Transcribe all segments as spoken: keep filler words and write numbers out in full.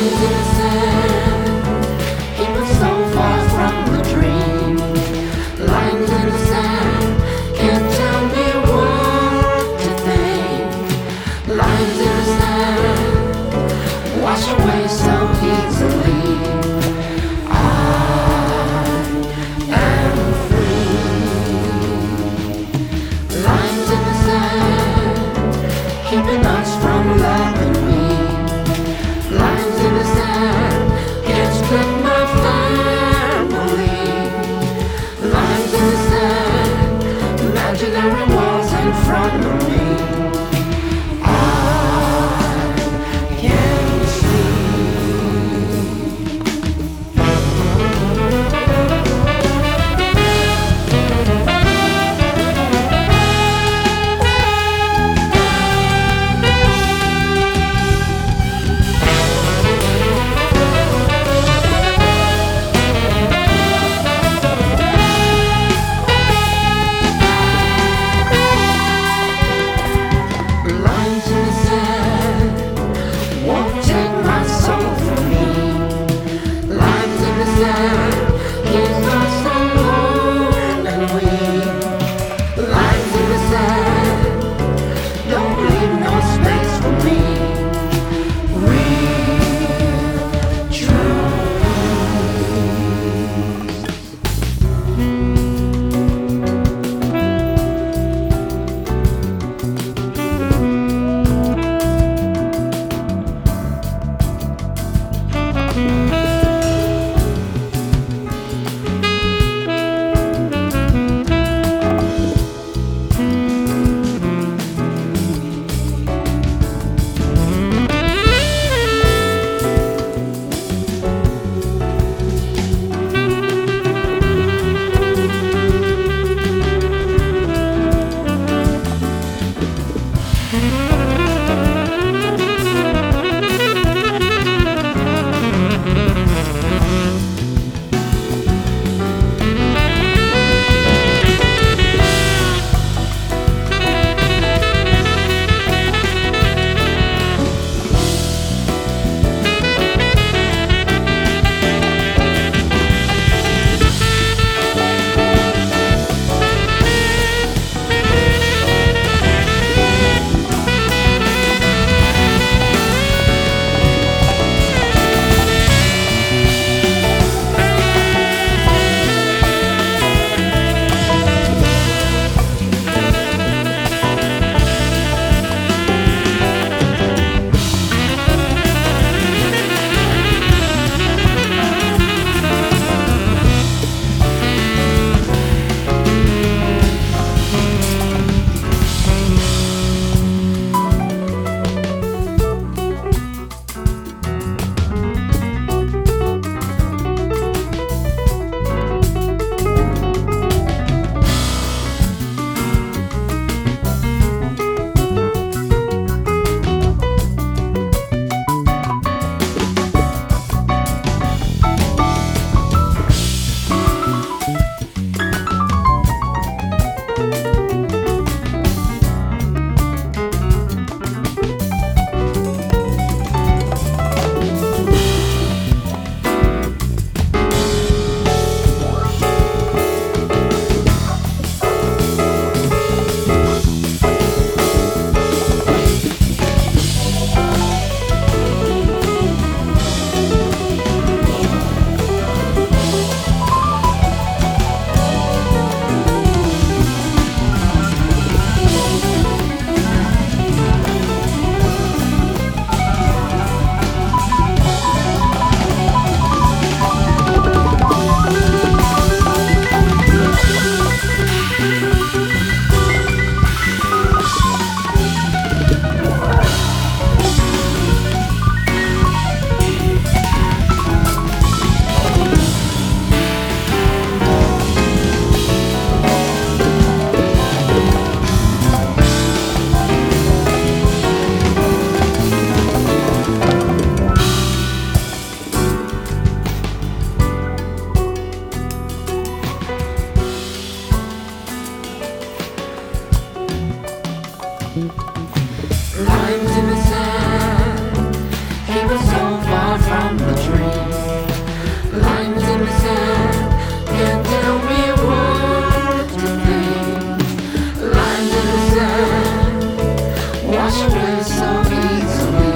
lines in the sand, keep us so far from the dream. Lines in the sand, can't tell me what to think. Lines in the sand, wash away so easily. I am free. Lines in the sand, keeping us from loving me. Lines in the sand, can't split my family. Lines in the sand, imaginary walls in front of me. I can see. far from the dream. Lines in the sand can't tell me what to think. Lines in the sand wash away so easily.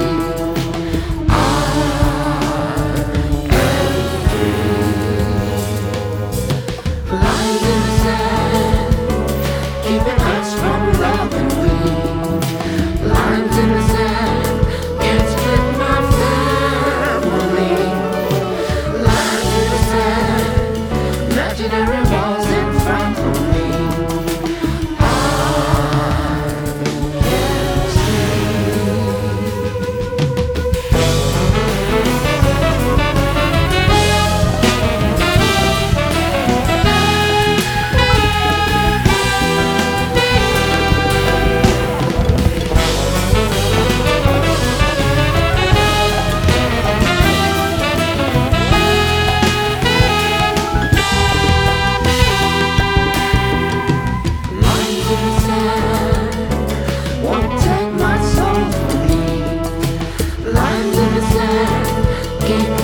Lines in the sand, keeping us from loving we. Lines in the sand, can't split my family. Lines in the sand, imaginary walls in front of me. I can't see. Lines in the sand won't take my soul from me. Lines in the sand keep